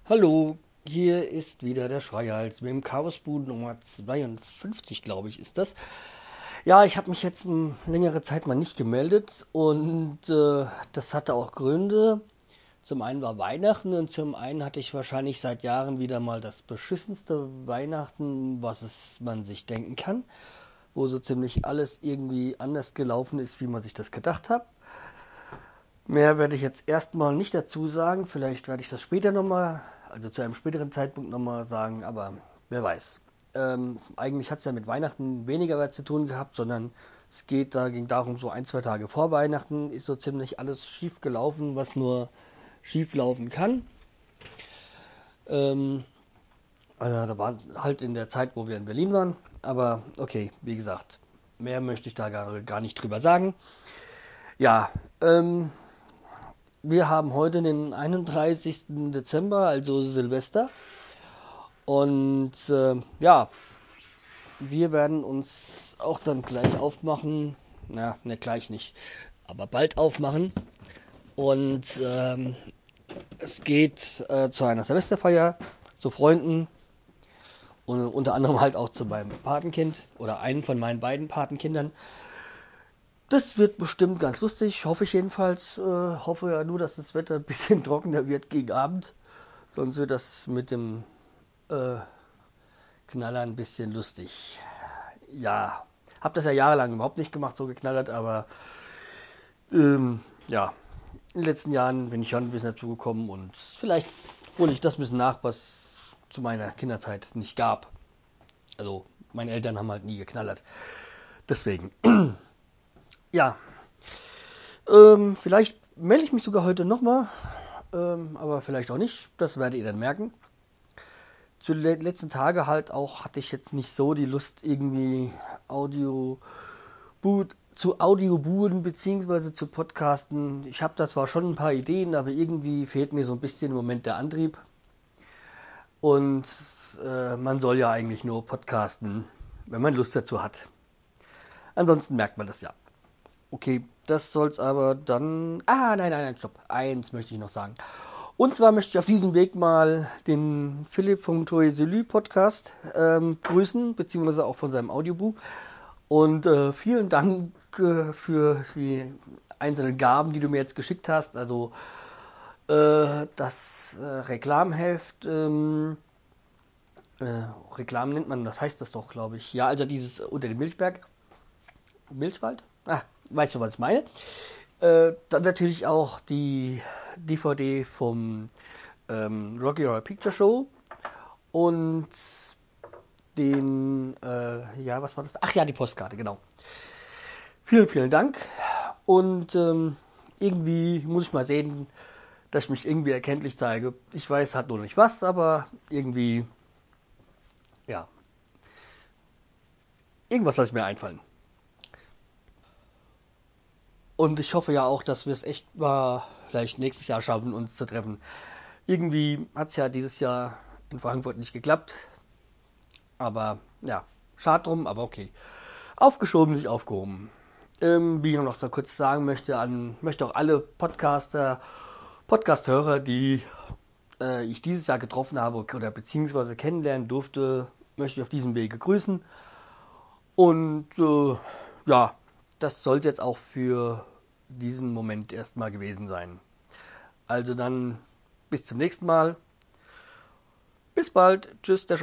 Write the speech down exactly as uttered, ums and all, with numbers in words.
Hallo, hier ist wieder der Schreihals mit dem Chaosbude Nummer zweiundfünfzig, glaube ich, ist das. Ja, ich habe mich jetzt eine längere Zeit mal nicht gemeldet und äh, das hatte auch Gründe. Zum einen war Weihnachten und zum einen hatte ich wahrscheinlich seit Jahren wieder mal das beschissenste Weihnachten, was es man sich denken kann, wo so ziemlich alles irgendwie anders gelaufen ist, wie man sich das gedacht hat. Mehr werde ich jetzt erstmal nicht dazu sagen. Vielleicht werde ich das später nochmal, also zu einem späteren Zeitpunkt nochmal sagen, aber wer weiß. Ähm, eigentlich hat es ja mit Weihnachten weniger was zu tun gehabt, sondern es geht, da ging darum, so ein, zwei Tage vor Weihnachten ist so ziemlich alles schief gelaufen, was nur schief laufen kann. Ähm, also da war halt in der Zeit, wo wir in Berlin waren. Aber okay, wie gesagt, mehr möchte ich da gar, gar nicht drüber sagen. Ja, ähm, wir haben heute den einunddreißigsten Dezember, also Silvester. Und äh, ja, wir werden uns auch dann gleich aufmachen. Na, ne, gleich nicht, aber bald aufmachen. Und ähm, es geht äh, zu einer Silvesterfeier, zu Freunden und unter anderem halt auch zu meinem Patenkind oder einem von meinen beiden Patenkindern. Das wird bestimmt ganz lustig, hoffe ich jedenfalls. Äh, hoffe ja nur, dass das Wetter ein bisschen trockener wird gegen Abend. Sonst wird das mit dem äh, Knaller ein bisschen lustig. Ja, hab das ja jahrelang überhaupt nicht gemacht, so geknallert, aber ähm, ja, in den letzten Jahren bin ich schon ein bisschen dazu gekommen und vielleicht hole ich das ein bisschen nach, was zu meiner Kinderzeit nicht gab. Also, meine Eltern haben halt nie geknallert. Deswegen, ja, ähm, vielleicht melde ich mich sogar heute nochmal, ähm, aber vielleicht auch nicht. Das werdet ihr dann merken. Zu den letzten Tagen halt auch hatte ich jetzt nicht so die Lust, irgendwie Audio zu Audiobuden bzw. zu Podcasten. Ich habe da zwar schon ein paar Ideen, aber irgendwie fehlt mir so ein bisschen im Moment der Antrieb. Und äh, man soll ja eigentlich nur podcasten, wenn man Lust dazu hat. Ansonsten merkt man das ja. Okay, das soll's aber dann. Ah, nein, nein, nein, stopp. Eins möchte ich noch sagen. Und zwar möchte ich auf diesem Weg mal den Philipp vom Toiselü Podcast ähm, grüßen, beziehungsweise auch von seinem Audiobuch. Und äh, vielen Dank äh, für die einzelnen Gaben, die du mir jetzt geschickt hast. Also äh, das äh, Reklamheft, ähm, äh, Reklam nennt man, das heißt das doch, glaube ich. Ja, also dieses unter dem Milchberg, Milchwald. Ah, weißt du, was ich meine? Äh, dann natürlich auch die D V D vom ähm, Rocky Horror Picture Show und den, äh, ja, was war das? Ach ja, die Postkarte, genau. Vielen, vielen Dank. Und ähm, irgendwie muss ich mal sehen, dass ich mich irgendwie erkenntlich zeige. Ich weiß halt nur nicht was, aber irgendwie, ja, irgendwas lasse ich mir einfallen. Und ich hoffe ja auch, dass wir es echt mal vielleicht nächstes Jahr schaffen, uns zu treffen. Irgendwie hat es ja dieses Jahr in Frankfurt nicht geklappt. Aber ja, schade drum, aber okay. Aufgeschoben, nicht aufgehoben. Ähm, wie ich noch so kurz sagen möchte, an, möchte auch alle Podcaster, Podcast-Hörer, die äh, ich dieses Jahr getroffen habe oder beziehungsweise kennenlernen durfte, möchte ich auf diesem Wege grüßen. Und äh, ja, das soll es jetzt auch für diesen Moment erstmal gewesen sein. Also dann bis zum nächsten Mal. Bis bald. Tschüss, der